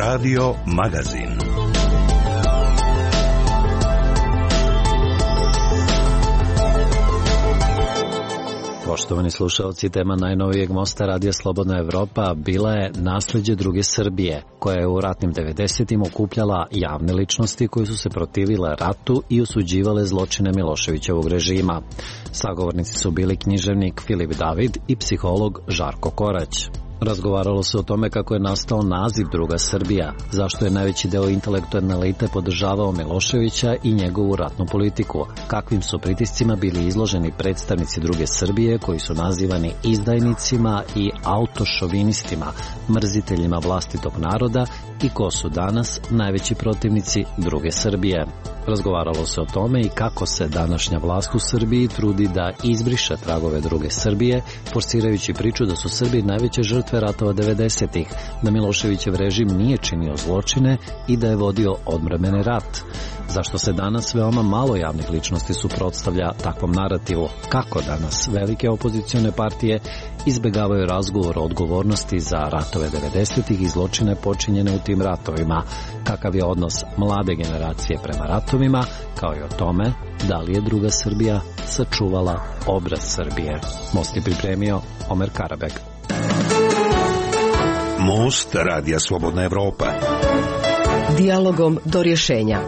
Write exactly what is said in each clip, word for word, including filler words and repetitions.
Radio Magazin. Poštovani slušalci, tema najnovijeg mosta Radija Slobodna Evropa bila je nasljeđe druge Srbije, koja je u ratnim devedesetim okupljala javne ličnosti koji su se protivile ratu i osuđivale zločine Miloševićevog režima. Sagovornici su bili književnik Filip David i psiholog Žarko Korać. Razgovaralo se o tome kako je nastao naziv Druga Srbija, zašto je najveći deo intelektualne elite podržavao Miloševića i njegovu ratnu politiku, kakvim su pritiscima bili izloženi predstavnici Druge Srbije koji su nazivani izdajnicima i autošovinistima, mrziteljima vlastitog naroda i ko su danas najveći protivnici Druge Srbije. Razgovaralo se o tome i kako se današnja vlast u Srbiji trudi da izbriše tragove Druge Srbije, forsirajući priču da su Srbi najveće žrtve ratova devedesetih, da Miloševićev režim nije činio zločine i da je vodio odmremeni rat. Zašto se danas veoma malo javnih ličnosti suprotstavlja takvom narativu? Kako danas velike opozicione partije izbegavaju razgovor o odgovornosti za ratove devedesetih i zločine počinjene u tim ratovima? Kakav je odnos mlade generacije prema ratovima, kao i o tome da li je Druga Srbija sačuvala obraz Srbije? Most je pripremio Omer Karabek. Most Radija Slobodna Evropa. Dijalogom do rješenja.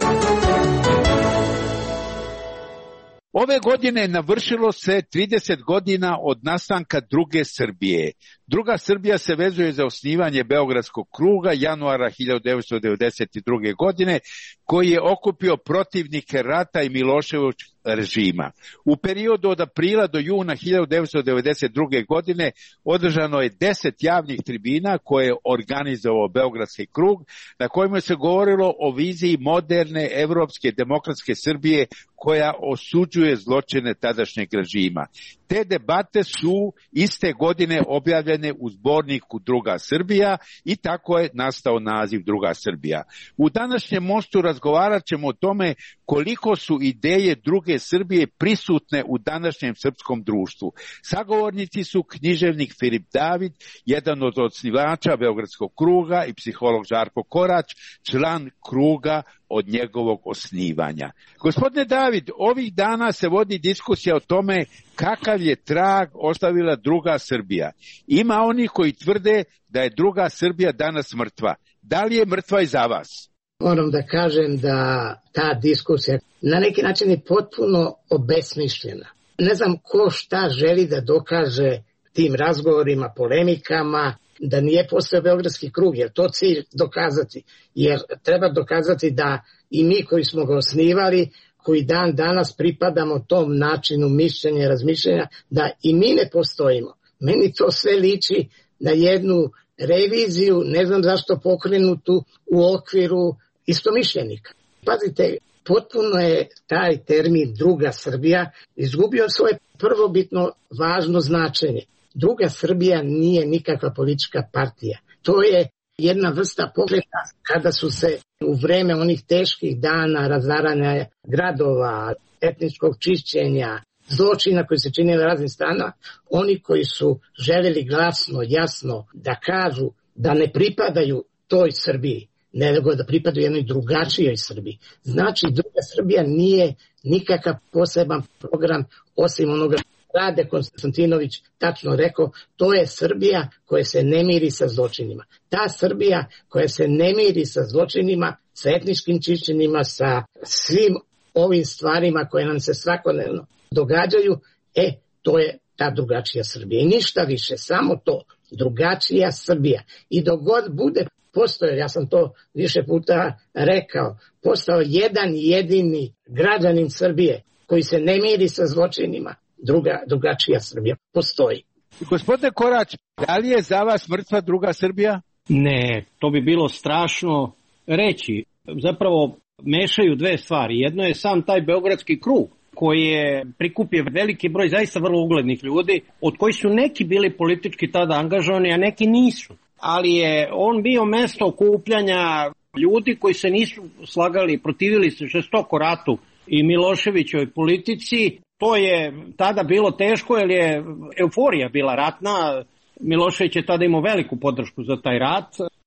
Ove godine navršilo se trideset godina od nastanka Druge Srbije. Druga Srbija se vezuje za osnivanje Beogradskog kruga januara hiljadu devetsto devedeset druge. godine, koji je okupio protivnike rata i Miloševićevog režima. U periodu od aprila do juna hiljadu devetsto devedeset druge. godine održano je deset javnih tribina koje je organizovao Beogradski krug, na kojima se govorilo o viziji moderne evropske demokratske Srbije koja osuđuje zločine tadašnjeg režima. Te debate su iste godine objavljene u zborniku Druga Srbija i tako je nastao naziv Druga Srbija. U današnjem mostu razgovarat ćemo o tome koliko su ideje Druge Srbije prisutne u današnjem srpskom društvu. Sagovornici su književnik Filip David, jedan od osnivača Beogradskog kruga, i psiholog Žarko Korać, član kruga od njegovog osnivanja. Gospodine David, ovih dana se vodi diskusija o tome kakav je trag ostavila Druga Srbija. Ima oni koji tvrde da je Druga Srbija danas mrtva. Da li je mrtva i za vas? Moram da kažem da ta diskusija na neki način je potpuno obesmišljena. Ne znam ko šta želi da dokaže tim razgovorima, polemikama, da nije postao Beogradski krug, jer to cilj dokazati. Jer treba dokazati da i mi koji smo ga osnivali, koji dan danas pripadamo tom načinu mišljenja i razmišljenja, da i mi ne postojimo. Meni to sve liči na jednu reviziju, ne znam zašto pokrenutu u okviru istomišljenika. Pazite, potpuno je taj termin Druga Srbija izgubio svoje prvobitno važno značenje. Druga Srbija nije nikakva politička partija. To je jedna vrsta pokreta kada su se u vreme onih teških dana razaranja gradova, etničkog čišćenja, zločina koji se činili na raznim stranama, oni koji su željeli glasno, jasno da kažu da ne pripadaju toj Srbiji, nego da pripadaju jednoj drugačijoj Srbiji. Znači, Druga Srbija nije nikakav poseban program osim onoga Rade Konstantinović tačno rekao, to je Srbija koja se ne miri sa zločinima. Ta Srbija koja se ne miri sa zločinima, sa etničkim čišćenjima, sa svim ovim stvarima koje nam se svakodnevno događaju, e, to je ta drugačija Srbija. I ništa više, samo to, drugačija Srbija. I dok god bude postojao, ja sam to više puta rekao, postao jedan jedini građanin Srbije koji se ne miri sa zločinima, druga, drugačija Srbija postoji. Gospodine Korać, da li je za vas mrtva Druga Srbija? Ne, to bi bilo strašno reći. Zapravo mešaju dve stvari. Jedno je sam taj Beogradski krug koji je prikupio veliki broj zaista vrlo uglednih ljudi, od kojih su neki bili politički tada angažovani, a neki nisu. Ali je on bio mesto okupljanja ljudi koji se nisu slagali, protivili se žestoko ratu i Miloševićevoj politici. To je tada bilo teško jer je euforija bila ratna. Milošević je tada imao veliku podršku za taj rat.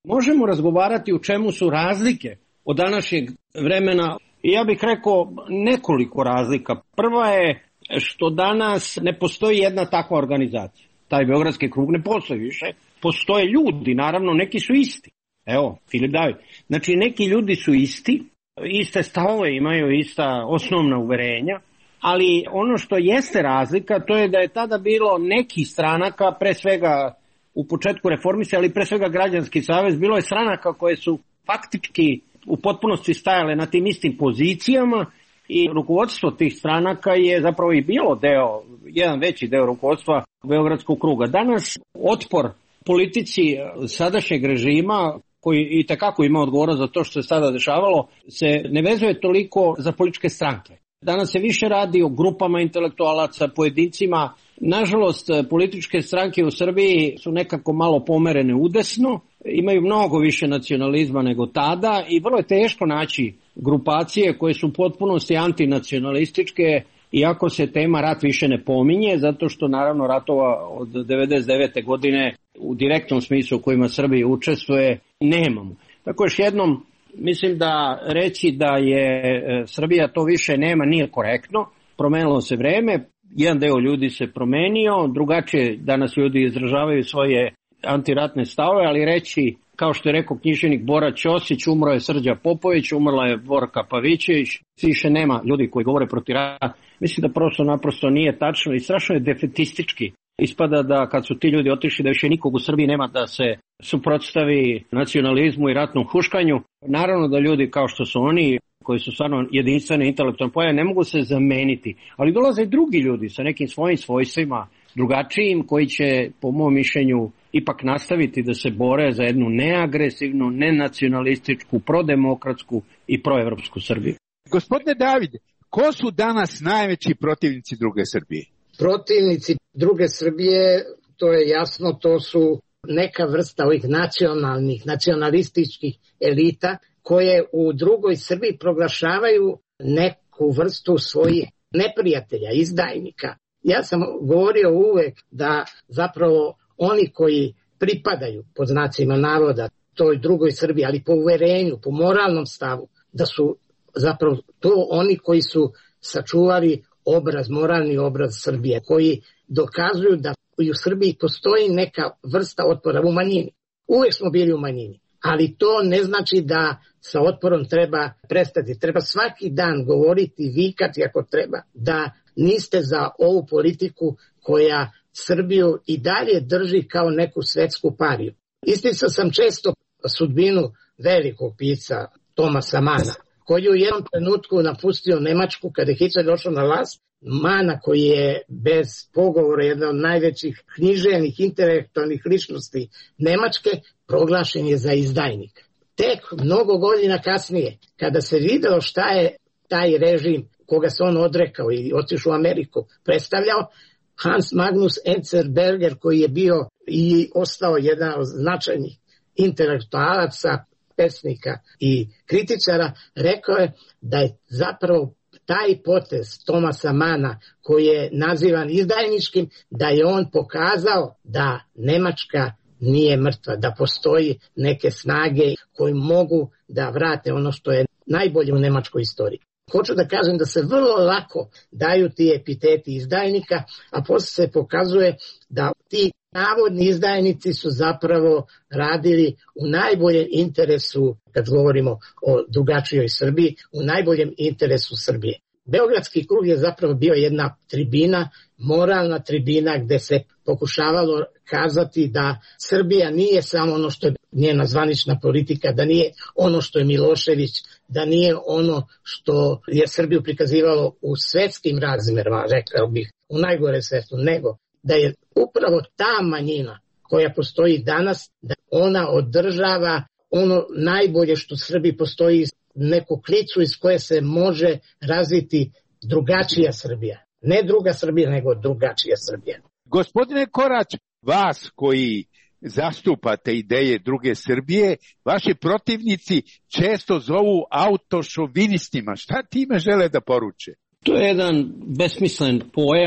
možemo razgovarati u čemu su razlike od današnjeg vremena. I ja bih rekao nekoliko razlika. Prva je što danas ne postoji jedna takva organizacija. Taj Beogradski krug ne postoji više. Postoje ljudi, naravno, neki su isti. Evo, Filip David. Znači, neki ljudi su isti, iste stavove imaju, ista osnovna uverenja, ali ono što jeste razlika, to je da je tada bilo nekih stranaka, pre svega u početku reformisanja, ali pre svega Građanski savez, bilo je stranaka koje su faktički u potpunosti stajale na tim istim pozicijama i rukovodstvo tih stranaka je zapravo i bilo deo, jedan veći deo rukovodstva Beogradskog kruga. Danas otpor politici sadašnjeg režima, koji i takako ima odgovornost za to što se sada dešavalo, se ne vezuje toliko za političke stranke. Danas se više radi o grupama intelektualaca, pojedincima. Nažalost, političke stranke u Srbiji su nekako malo pomerene udesno, imaju mnogo više nacionalizma nego tada i vrlo je teško naći grupacije koje su u potpunosti antinacionalističke, iako se tema rat više ne pominje, zato što naravno ratova od devedeset devete godine u direktnom smislu u kojima Srbija učestvuje nemamo. Tako još jednom, mislim da reći da je Srbija to više nema nije korektno, promenilo se vreme, jedan deo ljudi se promenio, drugačije danas ljudi izražavaju svoje antiratne stavove, ali reći, kao što je rekao književnik Bora Ćosić, umro je Srđa Popović, umrla je Borka Pavićević, više nema ljudi koji govore protiv rata. Mislim da prosto naprosto nije tačno i strašno je defetistički. Ispada da kad su ti ljudi otišli da više nikog u Srbiji nema da se suprotstavi nacionalizmu i ratnom huškanju. Naravno da ljudi kao što su oni, koji su stvarno jedinstvene intelektualne pojave, ne mogu se zameniti. Ali dolaze i drugi ljudi sa nekim svojim svojstvima, drugačijim, koji će, po mom mišljenju, ipak nastaviti da se bore za jednu neagresivnu, nenacionalističku, prodemokratsku i proevropsku Srbiju. Gospodine Davide, ko su danas najveći protivnici druge Srbije? Protivnici druge Srbije, to je jasno, to su neka vrsta ovih nacionalnih, nacionalističkih elita koje u drugoj Srbiji proglašavaju neku vrstu svojih neprijatelja, izdajnika. Ja sam govorio uvek da zapravo oni koji pripadaju pod znacima navoda toj drugoj Srbiji, ali po uverenju, po moralnom stavu, da su zapravo to oni koji su sačuvali obraz, moralni obraz Srbije, koji dokazuju da i u Srbiji postoji neka vrsta otpora u manjini. Uvek smo bili u manjini, ali to ne znači da sa otporom treba prestati. Treba svaki dan govoriti, vikati ako treba, da niste za ovu politiku koja Srbiju i dalje drži kao neku svetsku pariju. Isticao sam često sudbinu velikog pisca Tomasa Mana, koji u jednom trenutku napustio Nemačku kada je Hitler došao na vlast. Mana, koji je bez pogovora jedna od najvećih književnih, intelektualnih ličnosti Nemačke, proglašen je za izdajnika. Tek mnogo godina kasnije, kada se videlo šta je taj režim koga se on odrekao i otišao u Ameriku predstavljao, Hans Magnus Enzensberger, koji je bio i ostao jedan od značajnih intelektualaca, pesnika i kritičara, rekao je da je zapravo taj potez Tomasa Mana, koji je nazivan izdajničkim, da je on pokazao da Nemačka nije mrtva, da postoji neke snage koji mogu da vrate ono što je najbolje u nemačkoj istoriji. Hoću da kažem da se vrlo lako daju ti epiteti izdajnika, a posle se pokazuje da ti navodni izdajnici su zapravo radili u najboljem interesu, kad govorimo o drugačijoj Srbiji, u najboljem interesu Srbije. Beogradski krug je zapravo bio jedna tribina, moralna tribina gde se pokušavalo kazati da Srbija nije samo ono što je njena zvanična politika, da nije ono što je Milošević, da nije ono što je Srbiju prikazivalo u svetskim razmerama, rekao bih, u najgore svetu, nego da je upravo ta manjina koja postoji danas, da ona održava ono najbolje što u Srbiji postoji, neku klicu iz koje se može razviti drugačija Srbija. Ne druga Srbija, nego drugačija Srbija. Gospodine Korać, vas koji zastupate ideje druge Srbije, vaši protivnici često zovu autošovinistima. Šta time žele da poruče? To je jedan besmislen pojam.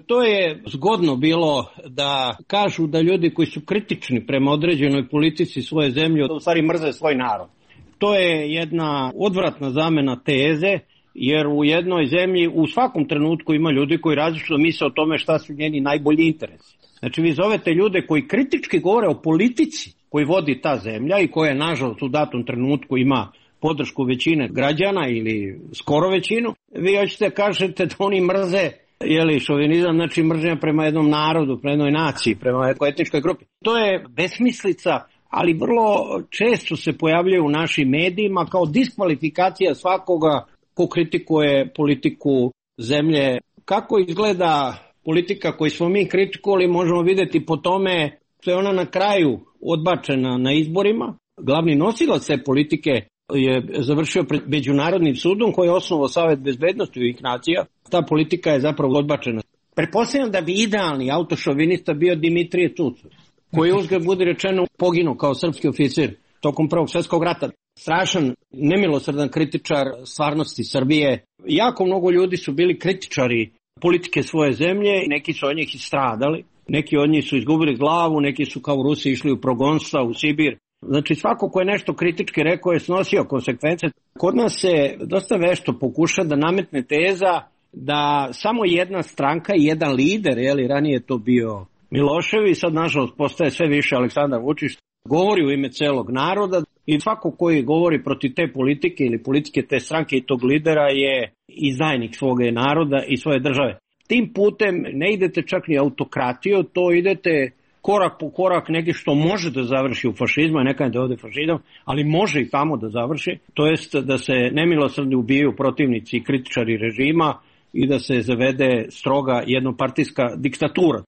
To je zgodno bilo da kažu da ljudi koji su kritični prema određenoj politici svoje zemlje u stvari mrze svoj narod. To je jedna odvratna zamena teze, jer u jednoj zemlji u svakom trenutku ima ljudi koji različito misle o tome šta su njeni najbolji interesi. Znači vi zovete ljude koji kritički govore o politici koji vodi ta zemlja i koja nažalost u datom trenutku ima podršku većine građana ili skoro većinu, vi hoćete kažete da oni mrze, jeli, šovinizam, znači mržnja prema jednom narodu, prema jednoj naciji, prema jednoj etničkoj grupi. To je besmislica, ali vrlo često se pojavljaju u našim medijima kao diskvalifikacija svakoga ko kritikuje politiku zemlje. Kako izgleda politika koju smo mi kritikovali možemo vidjeti po tome što je ona na kraju odbačena na izborima. Glavni nosilac te politike je završio pred Međunarodnim sudom koji je osnovao Savet bezbednosti Ujedinjenih nacija. Ta politika je zapravo odbačena. Pretpostavljam da bi idealni autošovinista bio Dimitrije Tucović, koji uzgled budi rečeno poginuo kao srpski oficir tokom Prvog svjetskog rata. Strašan, nemilosrdan kritičar stvarnosti Srbije. Jako mnogo ljudi su bili kritičari politike svoje zemlje, neki su od njih istradali, neki od njih su izgubili glavu, neki su kao u Rusiji išli u progonstva, u Sibir. Znači svako ko je nešto kritički rekao je snosio konsekvence. Kod nas se dosta vešto pokuša da nametne teza da samo jedna stranka i jedan lider, jeli ranije je to bio Milošević, sad nažalost postaje sve više Aleksandar Vučić, govori u ime celog naroda i svako koji govori protiv te politike ili politike te stranke i tog lidera je izdajnik svoga naroda i svoje države. Tim putem ne idete čak ni autokratiju, to idete korak po korak neki što može da završi u fašizmu, neka da ode fašizam, ali može i tamo da završi, to jest da se nemilosrdno ubijaju protivnici i kritičari režima i da se zavede stroga jednopartijska diktatura.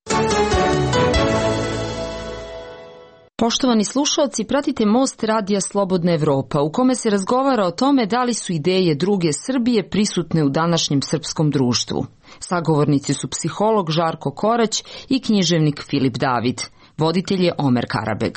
Poštovani slušalci, pratite Most radija Slobodna Evropa, u kome se razgovara o tome da li su ideje druge Srbije prisutne u današnjem srpskom društvu. Sagovornici su psiholog Žarko Korać i književnik Filip David. Voditelj je Omer Karabeg.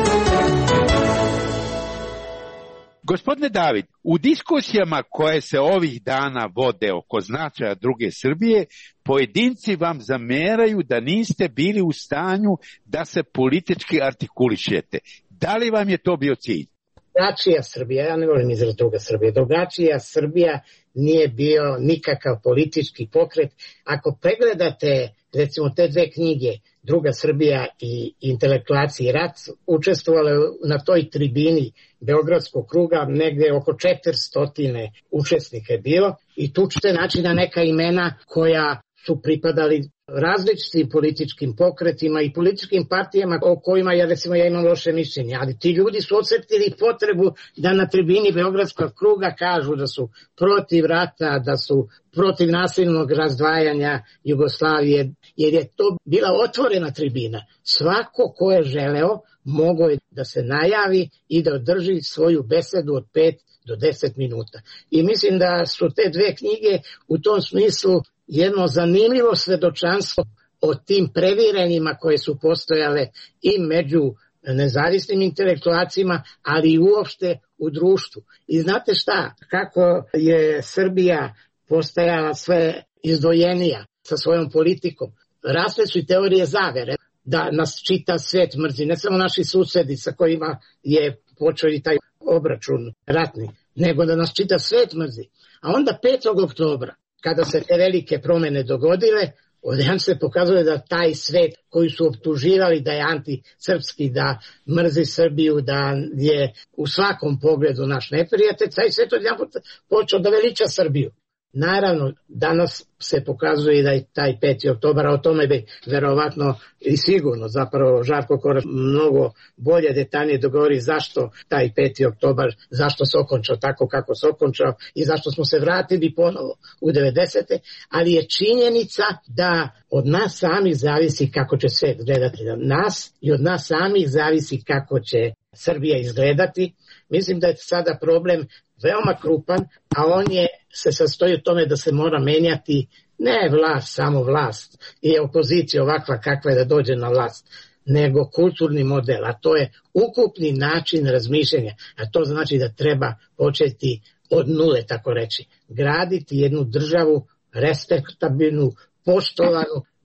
Gospodine David, u diskusijama koje se ovih dana vode oko značaja druge Srbije, pojedinci vam zameraju da niste bili u stanju da se politički artikulišete. Da li vam je to bio cilj? Drugačija Srbija, ja ne volim izraz druga Srbija, drugačija Srbija nije bio nikakav politički pokret. Ako pregledate recimo te dve knjige, Druga Srbija i Intelektualci i rat, učestvovale na toj tribini Beogradskog kruga, negde oko četiristo učesnika je bilo i tu ćete naći na neka imena koja su pripadali različitim političkim pokretima i političkim partijama o kojima ja recimo ja imam loše mišljenje, ali ti ljudi su osjetili potrebu da na tribini Beogradskog kruga kažu da su protiv rata, da su protiv nasilnog razdvajanja Jugoslavije, jer je to bila otvorena tribina. Svako ko je želeo mogao je da se najavi i da održi svoju besedu od pet do deset minuta. I mislim da su te dve knjige u tom smislu jedno zanimljivo svedočanstvo o tim previrenjima koje su postojale i među nezavisnim intelektualcima, ali i uopšte u društvu. I znate šta, kako je Srbija postajala sve izdvojenija sa svojom politikom. Rasle su i teorije zavere da nas čita svet mrzi, ne samo naši susedi sa kojima je počeo i taj obračun ratni, nego da nas čita svet mrzi. A onda petog oktobra, kada se te velike promene dogodile, odjedan se pokazuje da taj svet koji su optuživali da je antisrpski, da mrzi Srbiju, da je u svakom pogledu naš neprijatelj, taj svet odjedan počeo da veliča Srbiju. Naravno, danas se pokazuje da je taj peti oktobar, a o tome bi verovatno i sigurno zapravo Žarko Korać mnogo bolje detaljnije dogovori zašto taj peti oktobar, zašto se okončao tako kako se okončao i zašto smo se vratili ponovo u devedesete. Ali je činjenica da od nas samih zavisi kako će svet gledati na nas i od nas samih zavisi kako će Srbija izgledati. Mislim da je sada problem veoma krupan, a on je se sastoji u tome da se mora menjati ne vlast, samo vlast i opozicija ovakva kakva je da dođe na vlast, nego kulturni model, a to je ukupni način razmišljanja, a to znači da treba početi od nule, tako reći, graditi jednu državu respektabilnu, poštovanu,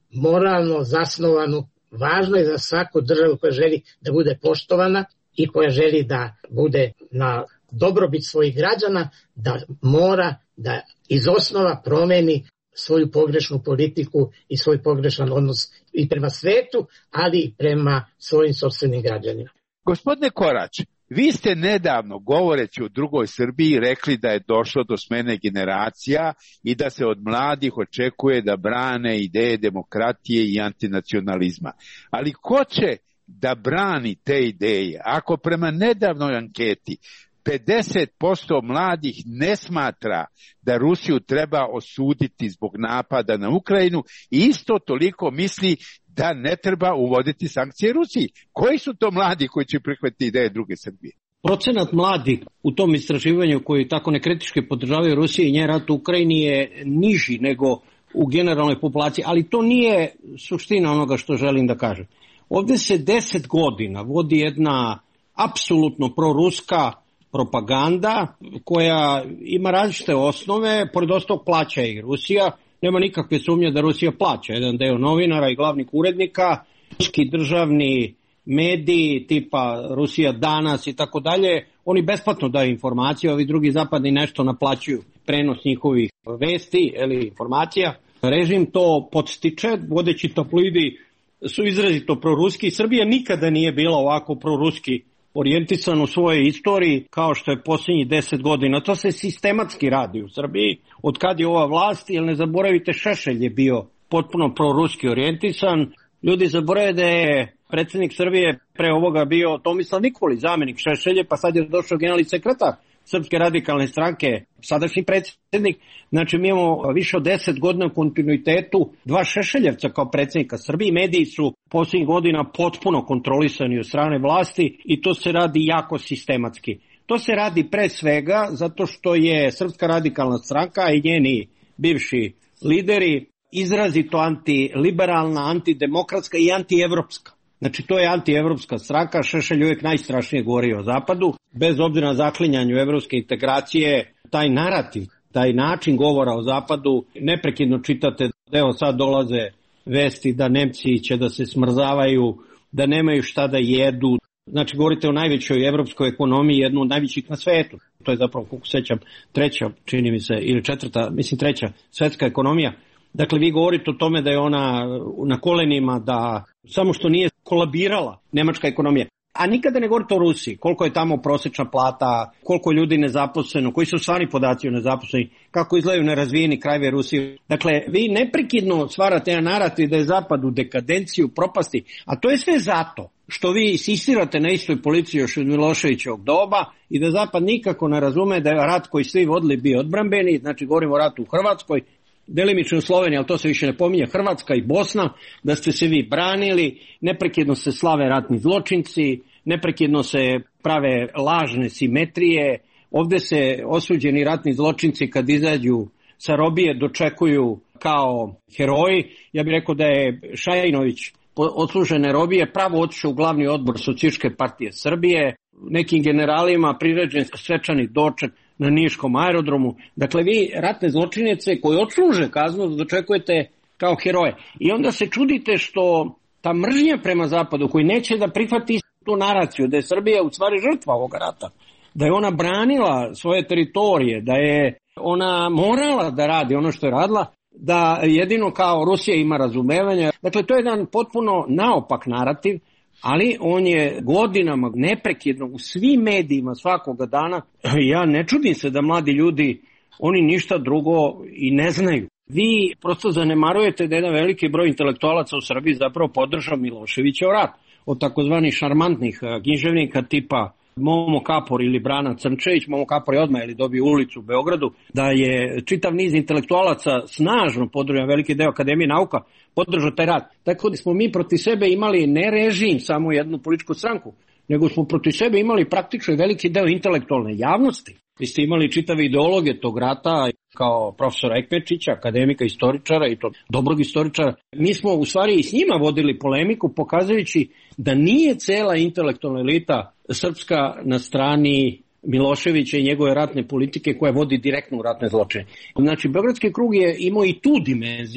moralno zasnovanu. Važno je za svaku državu koja želi da bude poštovana i koja želi da bude na dobrobit svojih građana, da mora da iz osnova promeni svoju pogrešnu politiku i svoj pogrešan odnos i prema svetu, ali i prema svojim sopstvenim građanima. Gospodine Korać, vi ste nedavno, govoreći o drugoj Srbiji, rekli da je došlo do smene generacija i da se od mladih očekuje da brane ideje demokratije i antinacionalizma. Ali ko će da brani te ideje ako prema nedavnoj anketi pedeset posto mladih ne smatra da Rusiju treba osuditi zbog napada na Ukrajinu i isto toliko misli da ne treba uvoditi sankcije Rusiji? Koji su to mladi koji će prihvatiti ideje druge Srbije? Procenat mladih u tom istraživanju koji tako nekritički podržavaju Rusiju i njen rat u Ukrajini je niži nego u generalnoj populaciji, ali to nije suština onoga što želim da kažem. Ovdje se deset godina vodi jedna apsolutno proruska propaganda koja ima različite osnove, pored ostalog plaća i Rusija. Nema nikakve sumnje da Rusija plaća jedan deo novinara i glavnih urednika, ruski državni mediji tipa Rusija danas i tako dalje, oni besplatno daju informacije, ovi drugi zapadni nešto naplaćuju prenos njihovih vesti ili informacija. Režim to podstiče, vodeći tabloidi su izrazito proruski. Srbija nikada nije bila ovako proruski orijentisan u svojoj istoriji kao što je posljednjih deset godina. To se sistematski radi u Srbiji. Od kad je ova vlast, jer ne zaboravite, Šešelj je bio potpuno proruski orijentisan. Ljudi zaborave da je predsjednik Srbije pre ovoga bio Tomislav Nikolić, zamjenik Šešelje, pa sad je došao generalni sekretar Srpske radikalne stranke, sadašnji predsjednik. Znači mi imamo više od deset godina u kontinuitetu dva Šešeljevca kao predsjednika Srbije. Mediji su posljednjih godina potpuno kontrolisani od strane vlasti i to se radi jako sistematski. To se radi pre svega zato što je Srpska radikalna stranka i njeni bivši lideri izrazito antiliberalna, antidemokratska i antievropska. Znači to je antievropska stranka, Šešelj uvijek najstrašnije govori o Zapadu, bez obzira na zaklinjanju evropske integracije, taj narativ, taj način govora o Zapadu, neprekidno čitate, evo sad dolaze vesti da Nemci će da se smrzavaju, da nemaju šta da jedu. Znači govorite o najvećoj evropskoj ekonomiji, jednu od najvećih na svetu. To je zapravo, kako sećam, treća, čini mi se, ili četvrta, mislim treća svetska ekonomija. Dakle, vi govorite o tome da je ona na kolenima, da samo što nije kolabirala nemačka ekonomija. A nikada ne govorite o Rusiji, koliko je tamo prosječna plata, koliko je ljudi nezaposleno, koji su stvarni podaci o nezaposleni, kako izgledaju nerazvijeni krajevi Rusije. Dakle, vi neprekidno stvarate jedan narativ da je Zapad u dekadenciju, propasti, a to je sve zato što vi insistirate na istoj policiji još od Miloševićevog doba i da Zapad nikako ne razume da je rat koji svi vodili bio odbrambeni, znači govorimo o ratu u Hrvatskoj, delimično u Sloveniji, ali to se više ne pominje, Hrvatska i Bosna, da ste se vi branili, neprekidno se slave ratni zločinci, neprekidno se prave lažne simetrije, ovdje se osuđeni ratni zločinci kad izađu sa robije dočekuju kao heroji. Ja bih rekao da je Šajinović odslužene robije pravo otišao u glavni odbor Socijalističke partije Srbije, nekim generalima priređen svečani doček na Niškom aerodromu. Dakle, vi ratne zločinice koji odsluže kaznu dočekujete kao heroje. I onda se čudite što ta mržnja prema Zapadu koji neće da prihvati tu naraciju da je Srbija u stvari žrtva ovog rata, da je ona branila svoje teritorije, da je ona morala da radi ono što je radila, da jedino kao Rusija ima razumevanja. Dakle, to je jedan potpuno naopak narativ, ali on je godinama neprekidno u svim medijima svakoga dana. Ja ne čudim se da mladi ljudi, oni ništa drugo i ne znaju. Vi prosto zanemarujete da jedan veliki broj intelektualaca u Srbiji zapravo podržao Miloševićev rat. Od takozvanih šarmantnih književnika tipa Momo Kapor ili Brana Crnčević, Momo Kapor je odmah ili dobio ulicu u Beogradu, da je čitav niz intelektualaca snažno podržao, veliki deo Akademije nauka podržao taj rat. Tako da smo mi protiv sebe imali ne režim, samo jednu političku stranku, nego smo protiv sebe imali praktično veliki deo intelektualne javnosti. Vi ste imali čitave ideologe tog rata kao profesora Ekmečića, akademika, istoričara i to dobrog istoričara. Mi smo u stvari i s njima vodili polemiku pokazujući da nije cela intelektualna elita srpska na strani Miloševića i njegove ratne politike koja vodi direktno u ratne zločine. Znači, Beogradski krug je imao i tu dimenziju,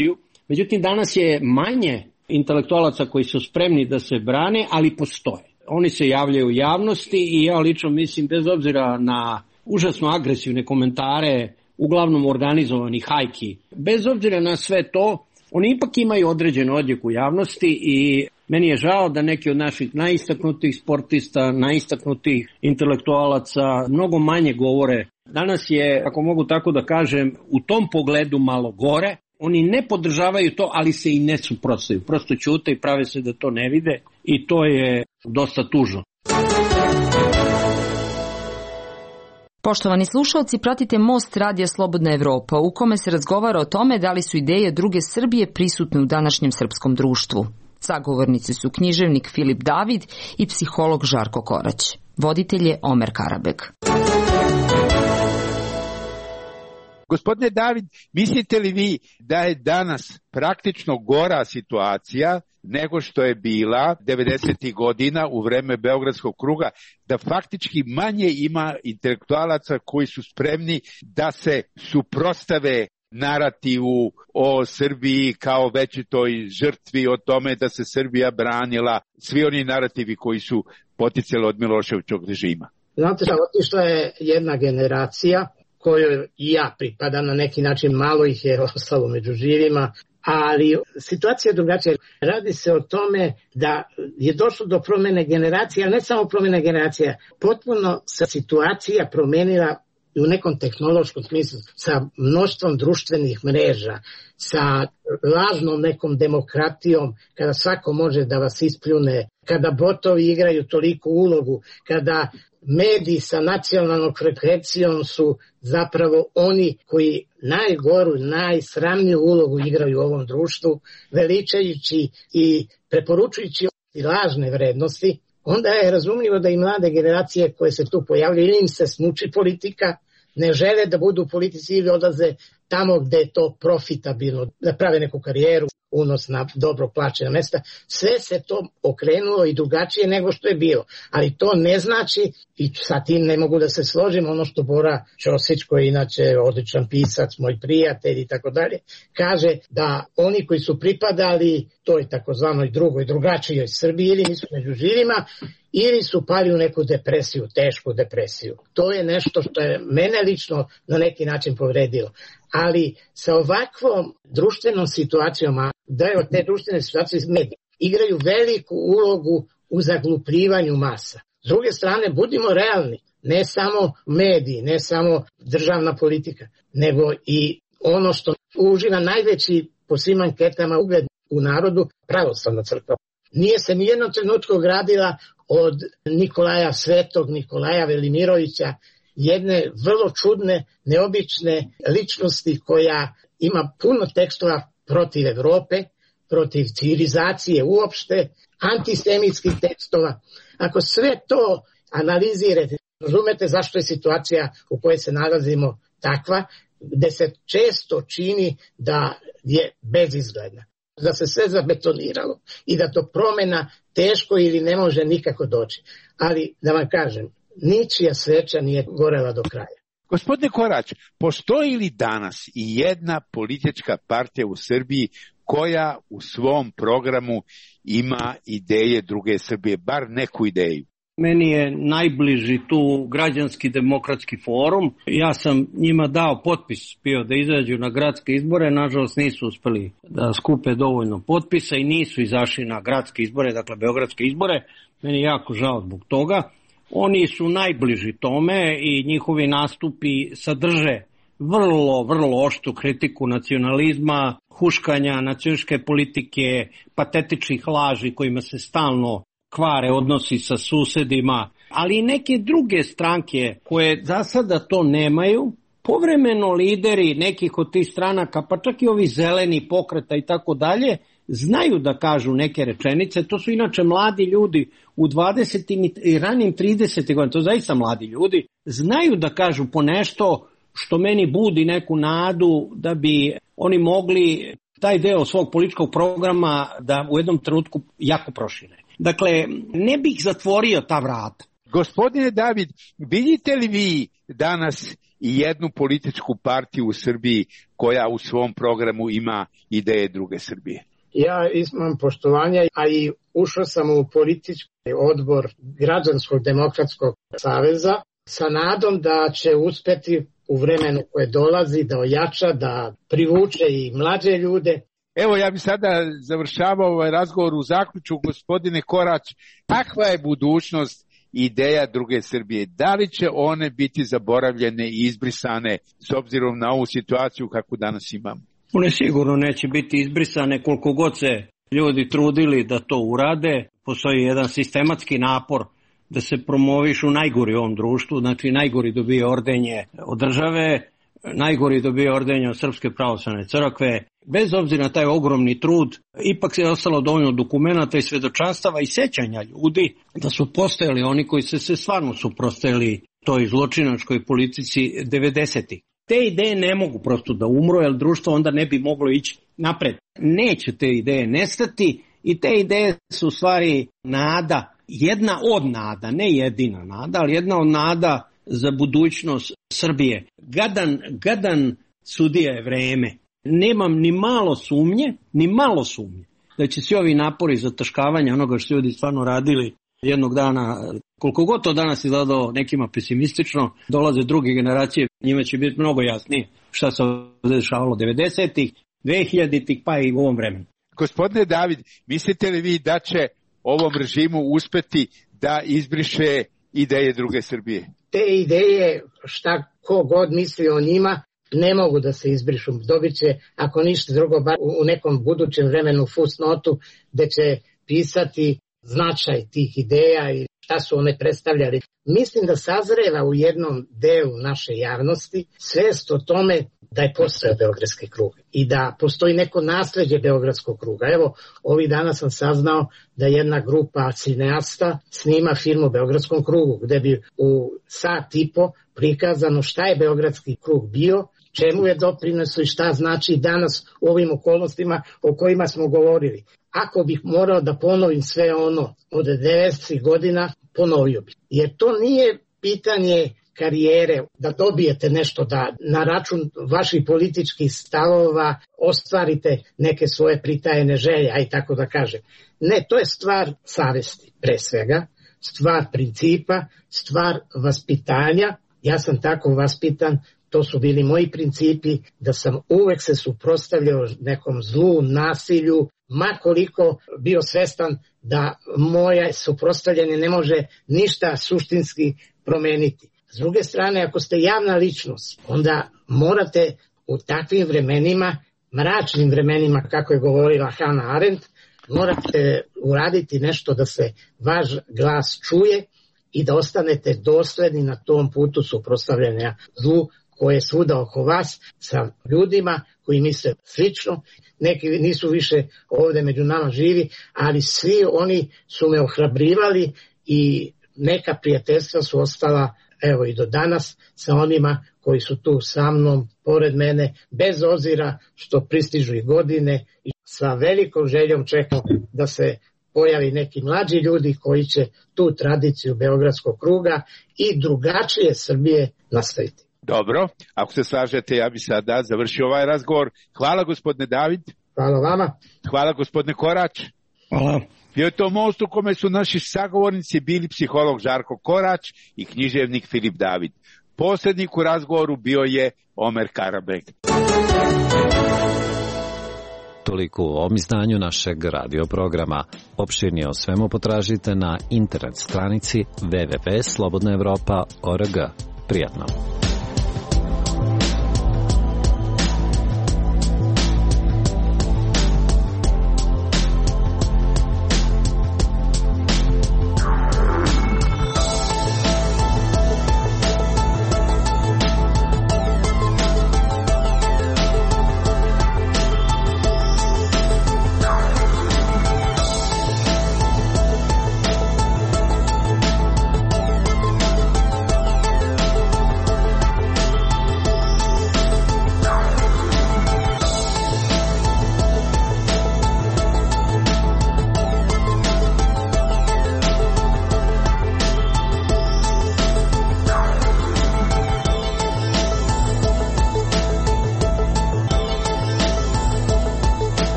Međutim, danas je manje intelektualaca koji su spremni da se brane, ali postoje. Oni se javljaju u javnosti i ja lično mislim, bez obzira na užasno agresivne komentare, uglavnom organizovanih hajki, bez obzira na sve to, oni ipak imaju određen odjek u javnosti i meni je žao da neki od naših najistaknutih sportista, najistaknutih intelektualaca mnogo manje govore. Danas je, ako mogu tako da kažem, u tom pogledu malo gore. Oni ne podržavaju to, ali se i ne suprotstavljaju. Prosto ćute i prave se da to ne vide i to je dosta tužno. Poštovani slušalci, pratite Most Radija Slobodna Evropa, u kome se razgovara o tome da li su ideje druge Srbije prisutne u današnjem srpskom društvu. Sagovornici su književnik Filip David i psiholog Žarko Korać. Voditelj je Omer Karabeg. Gospodine David, mislite li vi da je danas praktično gora situacija nego što je bila devedesetih godina u vreme Beogradskog kruga, da faktički manje ima intelektualaca koji su spremni da se suprotstave narativu o Srbiji kao večitoj žrtvi, o tome da se Srbija branila, svi oni narativi koji su poticali od Miloševićevog režima? Znate šta, otišla je jedna generacija kojoj i ja pripadam, na neki način malo ih je ostalo među živima, ali situacija je drugačija. Radi se o tome da je došlo do promene generacije, ali ne samo promene generacija, potpuno se situacija promenila u nekom tehnološkom smislu, sa mnoštvom društvenih mreža, sa lažnom nekom demokratijom, kada svako može da vas ispljune, kada botovi igraju toliku ulogu, kada mediji sa nacionalnom frekvencijom su zapravo oni koji najgoru, najsramniju ulogu igraju u ovom društvu, veličajući i preporučujući lažne vrednosti, onda je razumljivo da i mlade generacije koje se tu pojavljaju, ili im se smuči politika, ne žele da budu u politici ili odlaze tamo gde je to profitabilno, da prave neku karijeru, unos na dobro plaćena mesta. Sve se to okrenulo i drugačije nego što je bilo. Ali to ne znači, i sa tim ne mogu da se složim, ono što Bora Ćosić, koji je inače odličan pisac, moj prijatelj i tako dalje, kaže da oni koji su pripadali toj takozvanoj drugoj, drugačijoj Srbiji ili nisu među živima, ili su pali u neku depresiju, tešku depresiju. To je nešto što je mene lično na neki način povredilo. Ali sa ovakvom društvenom situacijom, a da je od te društvene situacije mediji igraju veliku ulogu u zaglupljivanju masa. S druge strane, budimo realni, ne samo mediji, ne samo državna politika, nego i ono što uživa najveći po svim anketama ugled u narodu, pravoslavna crkva. Nije se nijednom trenutku gradila od Nikolaja Svetog, Nikolaja Velimirovića, jedne vrlo čudne, neobične ličnosti koja ima puno tekstova protiv Evrope, protiv civilizacije uopšte, antisemitskih tekstova. Ako sve to analizirate, razumete zašto je situacija u kojoj se nalazimo takva, gde se često čini da je bezizgledna, da se sve zabetoniralo i da to promena teško ili ne može nikako doći. Ali da vam kažem, ničija sveča nije gorela do kraja. Gospodine Korać, postoji li danas i jedna politička partija u Srbiji koja u svom programu ima ideje druge Srbije, bar neku ideju? Meni je najbliži tu Građanski demokratski forum. Ja sam njima dao potpis bio da izađu na gradske izbore, nažalost nisu uspeli da skupe dovoljno potpisa i nisu izašli na gradske izbore, dakle beogradske izbore. Meni je jako žao zbog toga. Oni su najbliži tome i njihovi nastupi sadrže vrlo, vrlo oštru kritiku nacionalizma, huškanja nacionalističke politike, patetičnih laži kojima se stalno kvare odnosi sa susedima, ali i neke druge stranke koje za sada to nemaju, povremeno lideri nekih od tih stranaka, pa čak i ovi zeleni pokreta i tako dalje, znaju da kažu neke rečenice. To su inače mladi ljudi u dvadesetim i ranim tridesetim godinama, to zaista mladi ljudi, znaju da kažu po nešto što meni budi neku nadu da bi oni mogli taj deo svog političkog programa da u jednom trenutku jako prošire. Dakle, ne bih zatvorio ta vrata. Gospodine David, vidite li vi danas i jednu političku partiju u Srbiji koja u svom programu ima ideje druge Srbije? Ja imam poštovanja, a i ušao sam u politički odbor Građanskog demokratskog saveza sa nadom da će uspeti u vremenu koje dolazi da ojača, da privuče i mlađe ljude. Evo, ja bih sada završavao ovaj razgovor u zaključu, gospodine Korać, kakva je budućnost ideja druge Srbije? Da li će one biti zaboravljene i izbrisane s obzirom na ovu situaciju kakvu danas imamo? One sigurno neće biti izbrisane koliko god se ljudi trudili da to urade. Postoji jedan sistematski napor da se promovišu najgori u ovom društvu, znači najgori dobije ordenje od države, najgori dobije ordenje od Srpske pravoslavne crkve. Bez obzira na taj ogromni trud, ipak se je ostalo dovoljno dokumenata i svedočanstava i sećanja ljudi da su postojali oni koji se, se stvarno suprotstavili toj zločinačkoj politici devedesetih. Te ideje ne mogu prosto da umru, jer društvo onda ne bi moglo ići napred. Neće te ideje nestati i te ideje su u stvari nada, jedna od nada, ne jedina nada, ali jedna od nada za budućnost Srbije. Gadan, gadan sudija je vreme. Nemam ni malo sumnje, ni malo sumnje da će svi ovi napori zataškavanja onoga što su ljudi stvarno radili jednog dana, koliko god to danas izgledalo nekima pesimistično, dolaze druge generacije, njima će biti mnogo jasnije šta se dešavalo devedesetih, dvehiljaditih pa i u ovom vremenu. Gospodine David, mislite li vi da će ovom režimu uspeti da izbriše ideje druge Srbije? Te ideje, šta ko god misli o njima, ne mogu da se izbrišu. Dobit će, ako ništa drugo, bar u nekom budućem vremenu fusnotu gde će pisati značaj tih ideja i šta su one predstavljali. Mislim da sazreva u jednom delu naše javnosti svest o tome da je postojao Beogradski krug i da postoji neko nasleđe Beogradskog kruga. Evo, ovih dana sam saznao da jedna grupa cineasta snima film o Beogradskom krugu, gde bi u sat i po prikazano šta je Beogradski krug bio, čemu je doprineso i šta znači danas u ovim okolnostima o kojima smo govorili. Ako bih morao da ponovim sve ono od devedesetih godina, ponovio bih. Jer to nije pitanje karijere, da dobijete nešto, da na račun vaših političkih stavova ostvarite neke svoje pritajene želje, aj tako da kažem. Ne, to je stvar savesti, pre svega, stvar principa, stvar vaspitanja. Ja sam tako vaspitan, to su bili moji principi, da sam uvek se suprotstavljao nekom zlu, nasilju, ma koliko bio svestan da moje suprotstavljanje ne može ništa suštinski promeniti. S druge strane, ako ste javna ličnost, onda morate u takvim vremenima, mračnim vremenima, kako je govorila Hannah Arendt, morate uraditi nešto da se vaš glas čuje i da ostanete dosledni na tom putu suprotstavljanja zlu koje je svuda oko vas sa ljudima koji misle slično. Neki nisu više ovde među nama živi, ali svi oni su me ohrabrivali i neka prijateljstva su ostala evo i do danas sa onima koji su tu sa mnom, pored mene, bez obzira što pristižu i godine i sa velikom željom čekam da se pojavi neki mlađi ljudi koji će tu tradiciju Beogradskog kruga i drugačije Srbije nastaviti. Dobro, ako se slažete, ja bih sada završio ovaj razgovor. Hvala gospodine David. Hvala vama. Hvala gospodine Korać. Hvala. Bio je to Most u kome su naši sagovornici bili psiholog Žarko Korać i književnik Filip David. Posrednik u razgovoru bio je Omer Karabek. Toliko u ovom izdanju našeg radio programa. Opširnije o svemu potražite na internet stranici w w w tačka slobodna evropa tačka org. Prijatno.